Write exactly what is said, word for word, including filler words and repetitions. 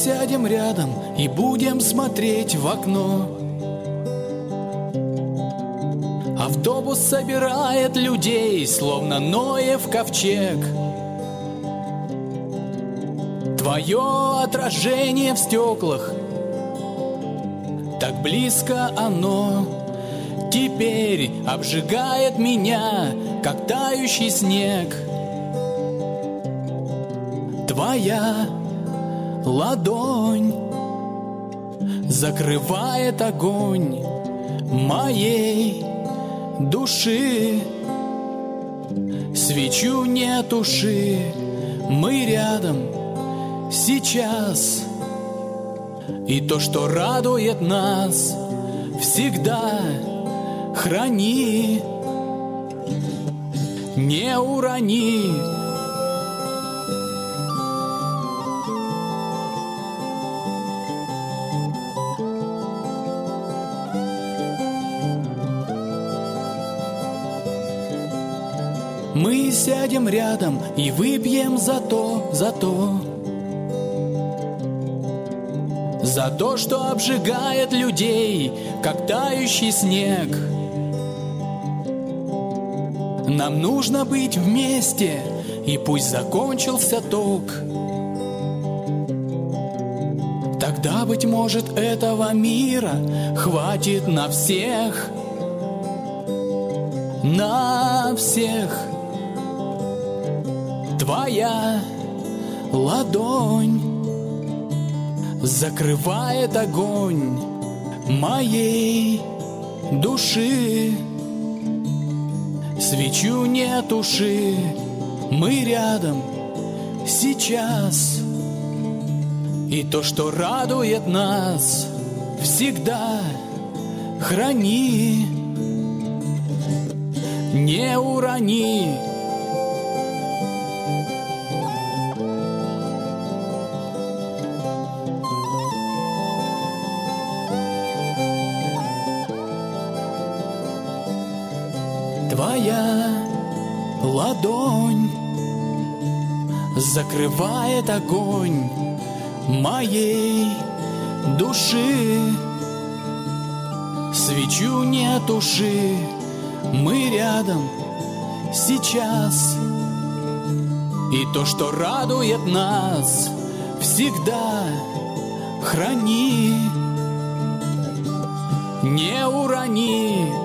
сядем рядом и будем смотреть в окно. Автобус собирает людей, словно Ноев ковчег. Твое отражение в стеклах, так близко оно, теперь обжигает меня, как тающий снег. Твоя ладонь закрывает огонь моей души. Свечу не туши, мы рядом сейчас. И то, что радует нас, всегда храни, не урони. Мы сядем рядом и выпьем за то, за то, за то, что обжигает людей, как тающий снег. Нам нужно быть вместе, и пусть закончился ток. Тогда, быть может, этого мира хватит на всех, на всех. Твоя ладонь закрывает огонь моей души. Свечу не туши, мы рядом сейчас. И то, что радует нас, всегда храни, не урони. Твоя ладонь закрывает огонь моей души. Свечу не туши, мы рядом сейчас. И то, что радует нас, всегда храни, не урони.